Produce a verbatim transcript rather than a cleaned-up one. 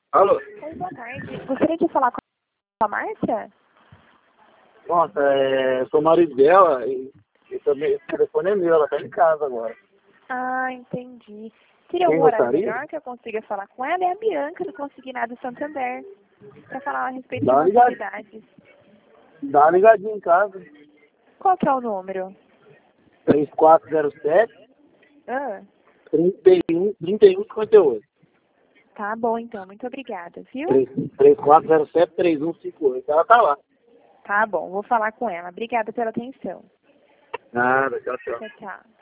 Alô? Oi, boa tarde. Gostaria de falar com a Márcia? Nossa, é, eu sou o marido dela e, e também esse telefone é meu, ela tá em casa agora. Ah, entendi. Teria Quem algum horário gostaria? melhor que eu consiga falar com ela? É a Bianca do Consignado Santander. Para falar a respeito de Dá uma umas ligadinha, novidades. dá uma ligadinha em casa. Qual que é o número? três quatro zero sete, Ah, trinta e um, trinta e um cinquenta e oito. tá bom então. Muito obrigada, viu? três quatro zero sete, três um cinco oito. Ela tá lá. Tá bom, vou falar com ela. Obrigada pela atenção. Nada, tchau, tchau. Tchau, tchau.